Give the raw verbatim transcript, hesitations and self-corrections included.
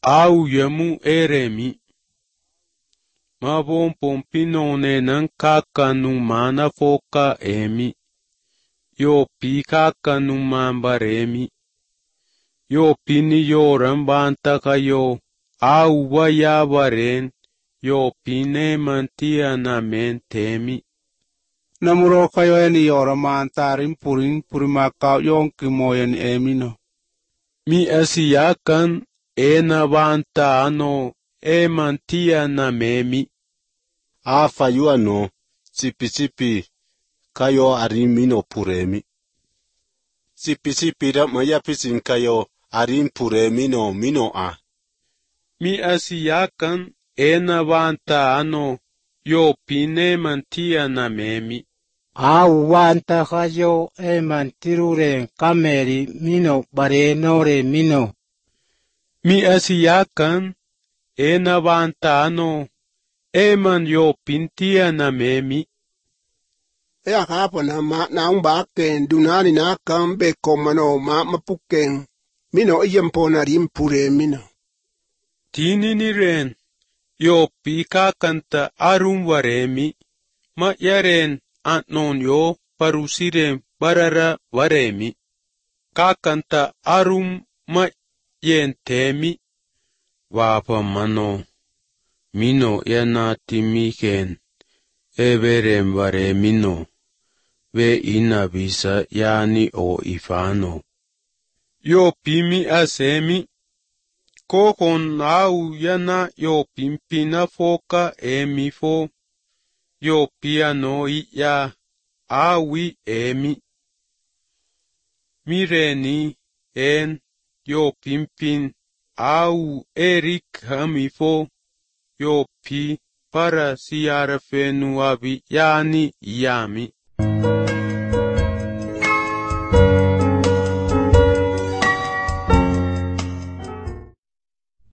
au yemu eremi. Mabon pompinone nan kakanu mana foka emi. Yo pi kakanu mambaremi. Yo pini yo rambanta kayo au waya baren. Yo pine mantia na mentemi. Namuro kayo eni yora mantarin purin purimaka yonki moyen emino. Mi asiyakan ena banta ano e mantia na memi. Afa yuano sipi sipi kayo arimino puremi. Sipi sipi da maya pisin kayo arim puremino mino a. Mi asiyakan ena banta ano yo pine mantia na memi. Au wanta kayo e mantiruren kameri mino barenore mino. Mi asiyakan ena banta ano e man yo pintia na memi. E akapo na ma na umba ken dunani na kambe komano ma mapuken mino iyempo na rimpure mino. Tini ni ren yo pika kanta arum waremi ma yaren antnon yo parusire barara waremi. Kakanta arum ma yentemi wapa mano mino yana timiken everem waremino ve ina bisa yani o ifano. Yo pimi asemi kokon au yana yo pimpina foka emi fo. Yo piano ya awi emi. Mireni en yo pimpin au erik hamifo. Yo pi para siara fenu abi yani yami.